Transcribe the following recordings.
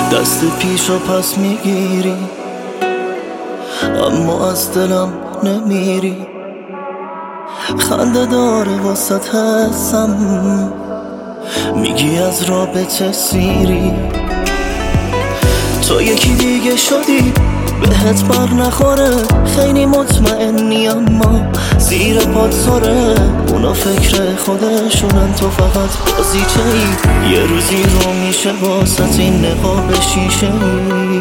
دست پیش و پس میگیری اما از دلم نمیری. خنده داره واسط حسم، میگی از رابطه سیری. تو یکی دیگه شدی بهت بر نخوره، خیلی مطمئنی اما زیر پات سره. اونا فکر خودشونن، تو فقط بازیچه ای. یه روزی رو میشه واسط این نقاب شیشه ای.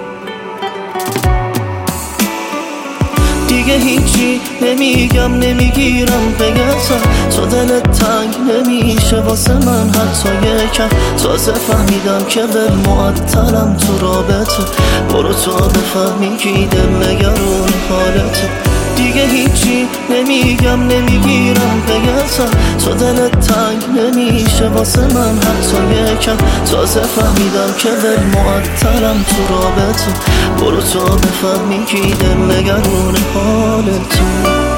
دیگه هیچی نمیگم نمیگیرم بگم، تو دلت تنگ نمیشه واسه من حتی یکم. تازه فهمیدم که بل معطلم تو رابطه، برو تا بفهمی کی دل نگرون حالته. دیگه هیچی نمیگم نمیگیرم بگم، تو دلت تنگ نمیشه واسه من حتی یکم. تازه فهمیدم که بل معطلم تو رابطه، برو تا بفهمی کی دل نگرون حالته.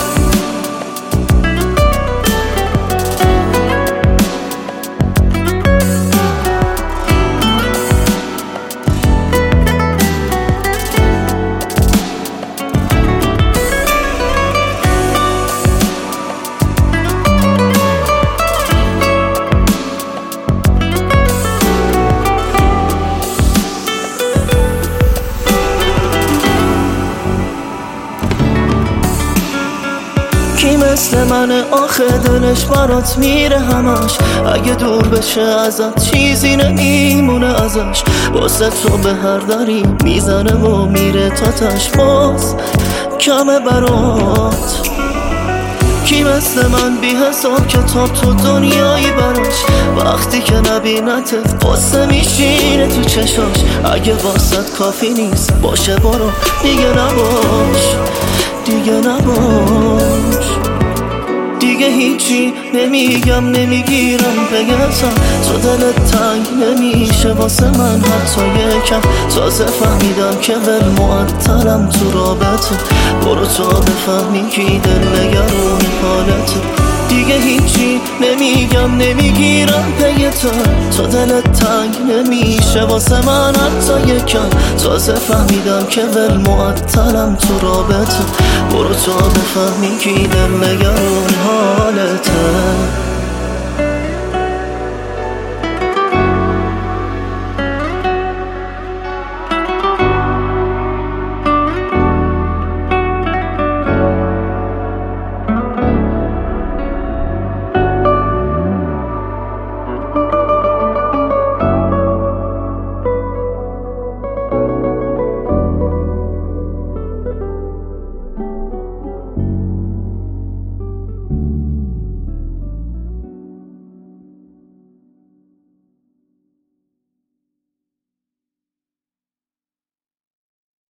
کی مثل من آخه دلش برات میره همش، اگه دور بشه ازت چیزی نمیمونه ازش. واسه تو به هر دری میزنه و میره تا تش، باز کمه برات. کی مثل من بی حساب کتاب تو دنیایی براش، وقتی که نبینتت قصه میشینه تو چشاش. اگه واسط کافی نیست باشه برو دیگه نباش، دیگه نباش. دیگه هیچی نمیگم نمیگیرم بگم، تو دلت تنگ نمیشه واسه من حتی یکم. تازه فهمیدم که بل معطلم تو رابطه، برو تا بفهمی کی دل نگرون حالته. دیگه هیچی نمیگم نمیگیرم تو دلت تنگ نمیشه واسه من حتی یکم. تازه فهمیدم که بل معطلم تو رابطه، برو تا بفهمی کی دل نگرون حالته.